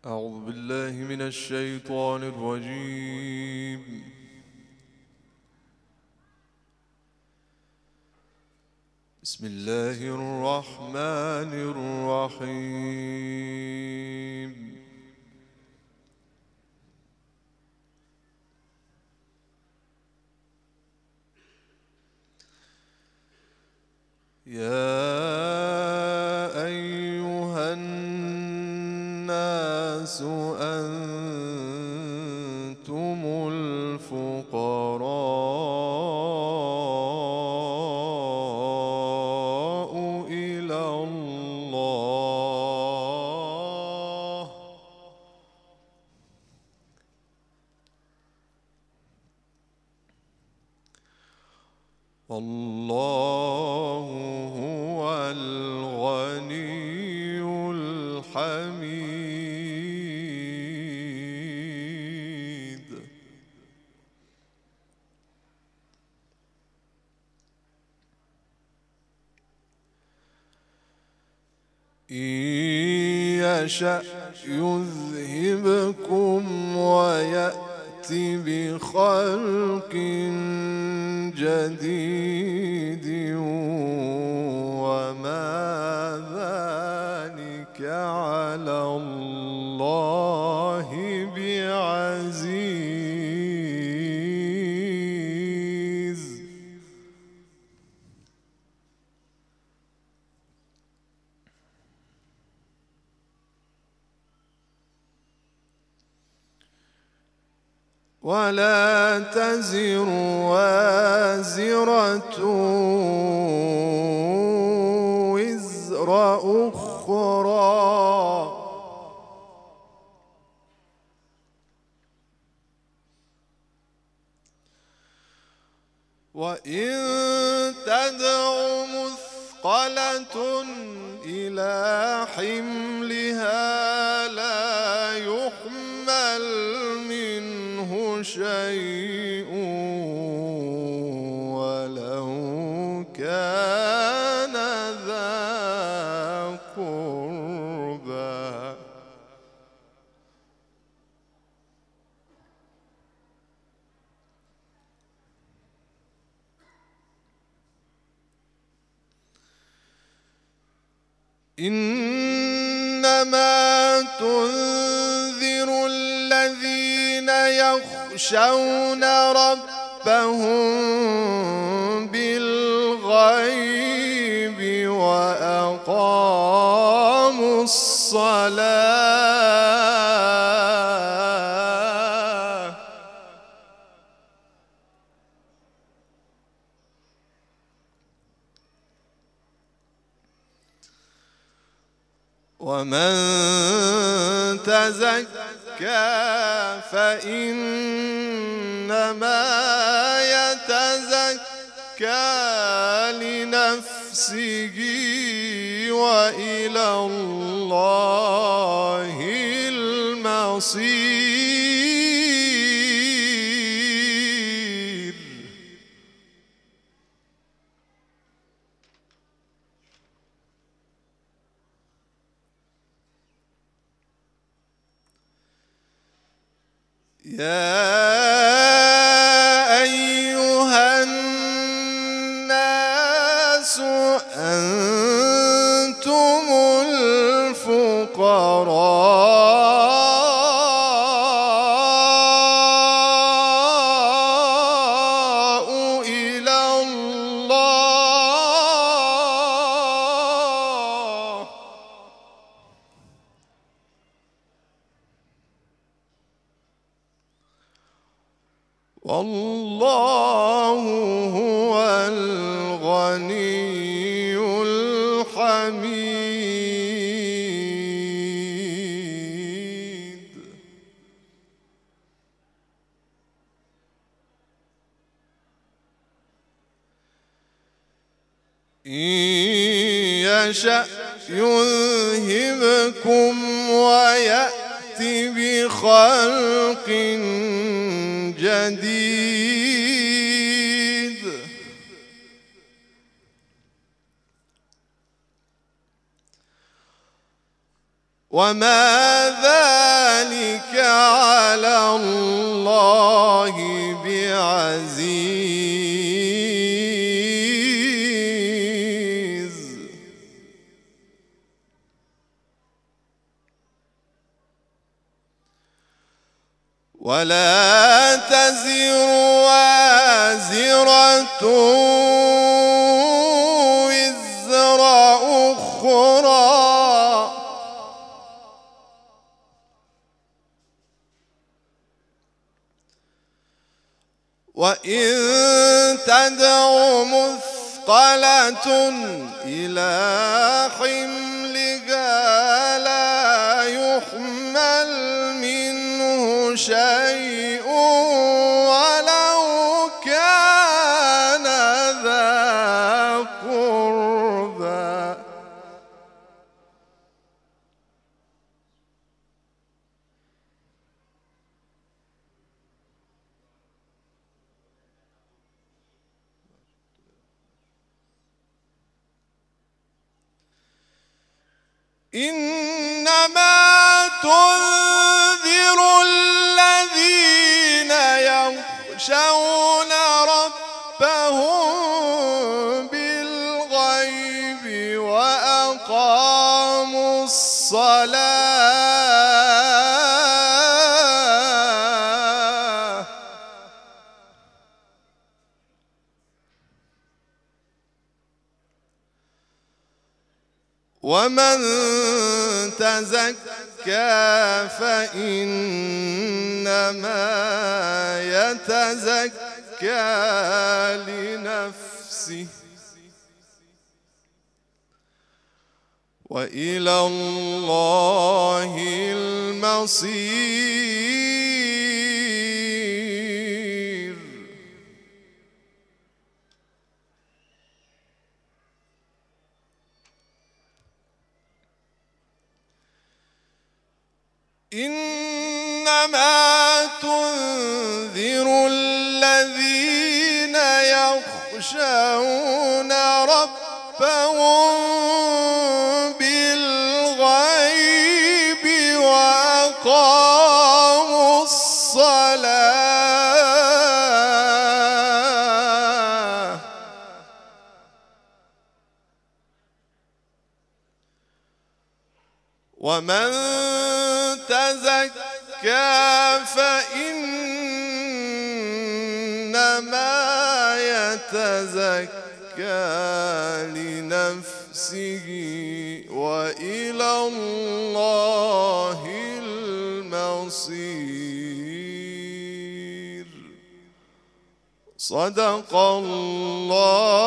أعوذ بالله من الشيطان الرجيم. بسم الله الرحمن الرحيم. يا أيها الناس أنتم الفقراء إلى الله والله هو الغني الحميد. إن يشأ يذهبكم ويأتي بخلق جديد وما ذلك على الله بعزيز. ولا تزر وازرة وزر أخرى وإن تدع مثقلة إلى حملها لا يحمل منه شيء ولو كان ذا قربى. إنما تنذر الذين يخشون ربهم بالغيب وأقاموا الصلاة ومن تزكى فإنما يتزكى لنفسه وإلى الله المصير. يا أيها الناس أنتم الفقراء إلى الله والله هو الغني الحميد. إن يشأ يذهبكم ويأتي بخلق جديد وما ذلك ولا تزر وازرة وزر أخرى وإن تدع مثقلة إلى حملها لا يحمل منه شيء ولو كان ذا قربى إنما تنذر الذين يخشون ربهم بالغيب وأقاموا الصلاة ومن تزكى فإنما يتزكى لنفسه وإلى الله المصير إنما تنذر الذين يخشون ربهم بالغيب وأقاموا الصلاة ومن تزكى فإنما يتزكى لنفسه وإلى الله المصير صدق الله